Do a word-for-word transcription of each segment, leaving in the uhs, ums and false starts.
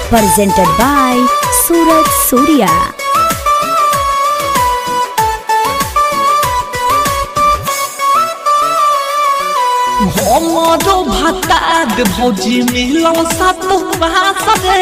presented by Suraj Surya. हमारो भाताद भौजी मिलो सातो बासरे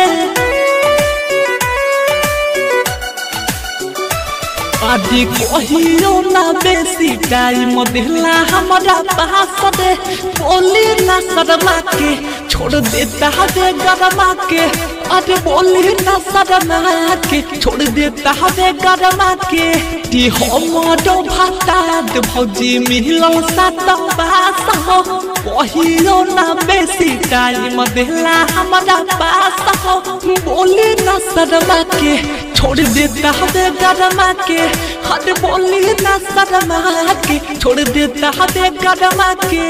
आदि कहियो ना बेसी टाइम दिला हमारा बासरे बोली ना शर्मा के छोड़ देता है गरमा के अरे बोली ना शर्मा के छोड़ देता है गरमा के ती हमारो भाताद भौजी मिलो सातो बासहो कहियो ना बेसी टाइम दिला हमारा बासहो बोली ना शर्मा के छोड़ देता है गरमा के हद बोली ना शर्मा के छोड़ देता है गरमा के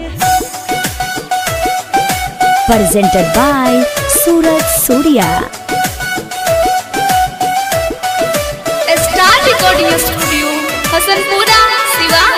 Presented by Suraj Surya. Star recording studio Hasanpura Siwan.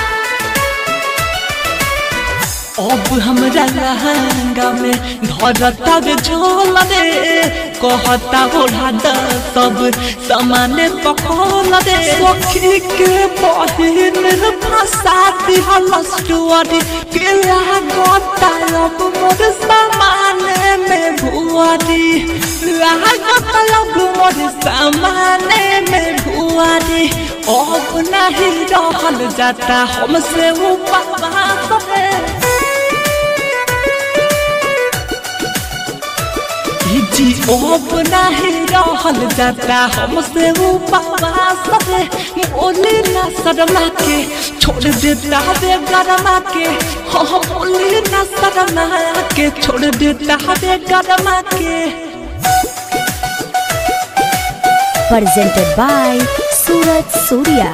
अब हमरा लहंगा में धरता वे झोल रे कहता ओढ़ा द सब सामान पखोल रे सखी के बहिन फंसा दिहल स्टोरी के लागता अब मोर सामान में भुआरी लागता अब मोर सामान में भुआरी अब नहीं रहल जाता हमसे उपवास रे जी अब नहीं रहल जाता हमसे उपवास रे बोली ना शर्मा के छोड़ देता है गरमा के हाँ बोली ना शर्मा के छोड़ देता है गरमा के Presented by Suraj Surya.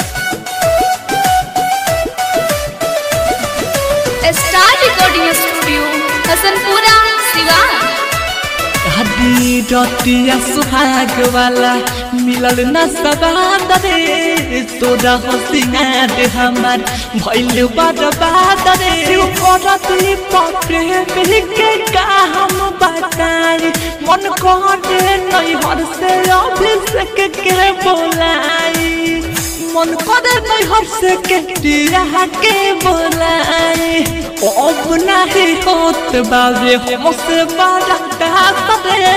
Star recording studio Hasanpura Siwan. हदी रतिया सुहाग वाला मिलल न सबाद रे तोरा हसियाद हमार भइल बर्बाद रे करती प्रेम के का हम बताई मन करे नैहर से अभिषेक के बोलाई मन करे नैहर से के दिया के बोलाई अब नहीं होत बाबे हमसे बड़ा रे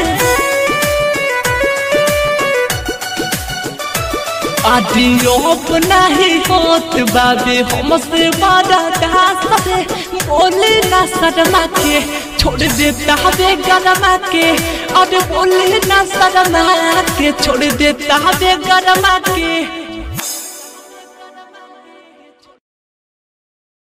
आदि अब नहीं होत बाबे हमसे बड़ा रे बोली ना शर्मा के छोड़ देता है गरमा के अरे बोली ना शर्मा के छोड़ देता है गरमा के।